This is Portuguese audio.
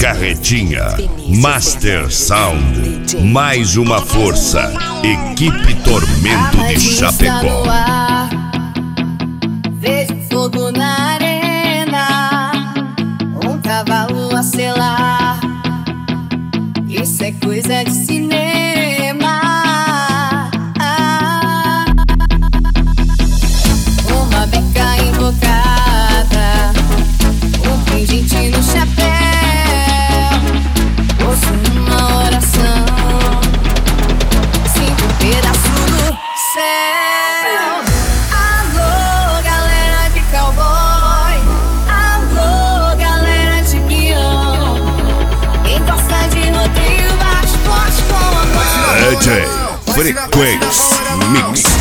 Carretinha, Master Sound, mais uma força, equipe Tormento de Chapecó. Vejo fogo na arena, um cavalo a selar. Isso é coisa de cinema. Uma bica invocada, um pingente no chapéu. Ouço uma oração, sinto um pedaço do céu. Alô, galera de cowboy, alô, galera de peão. Quem gosta de rodeio bate forte com a mão. DJ Frequência Mix.